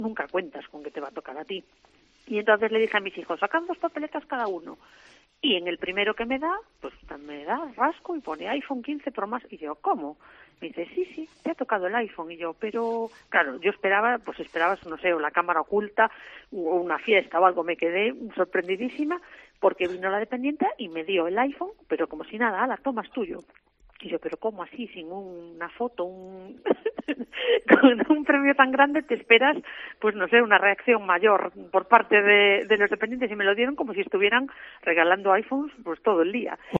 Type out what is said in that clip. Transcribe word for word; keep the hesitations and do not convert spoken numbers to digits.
nunca cuentas con que te va a tocar a ti. Y entonces le dije a mis hijos, sacan dos papeletas cada uno. Y en el primero que me da, pues me da rasco y pone iPhone quince Pro Max. Y yo, ¿cómo? Me dice, sí, sí, te ha tocado el iPhone. Y yo, pero, claro, yo esperaba, pues esperabas, no sé, o la cámara oculta, o una fiesta o algo. Me quedé sorprendidísima porque vino la dependiente y me dio el iPhone, pero como si nada, la tomas tuyo. Y yo, pero ¿cómo así? Sin una foto, un con un premio tan grande te esperas, pues no sé, una reacción mayor por parte de, de los dependientes, y me lo dieron como si estuvieran regalando iPhones pues todo el día.